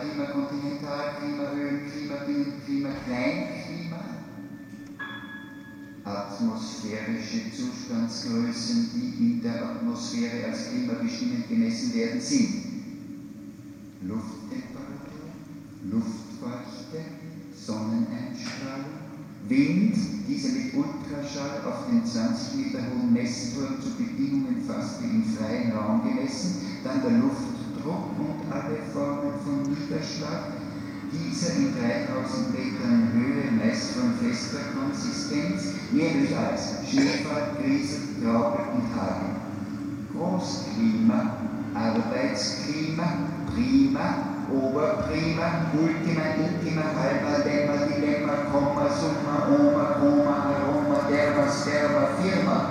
Klima, Kontinentalklima, Höhenklima, Binnenklima, Kleinklima, atmosphärische Zustandsgrößen, die in der Atmosphäre als klimabestimmend gemessen werden, sind Lufttemperatur, Luftfeuchte, Sonneneinstrahlung, Wind, diese mit Ultraschall auf den 20 Meter hohen Messturm zu Bedingungen fast wie im freien Raum gemessen, dann der Luftdruck und alle Formen von Niederschlag, dieser in 3000 Metern Höhe, meist von fester Konsistenz, nämlich als Schneefall, Griesel, Graupel und Hagel. Großklima, Arbeitsklima, Prima, Oberprima, Ultima, Intima, Halba, Lemma, Dilemma, Komma, Summa, Oma, Koma, Aroma, Derma, Sperma, Firma.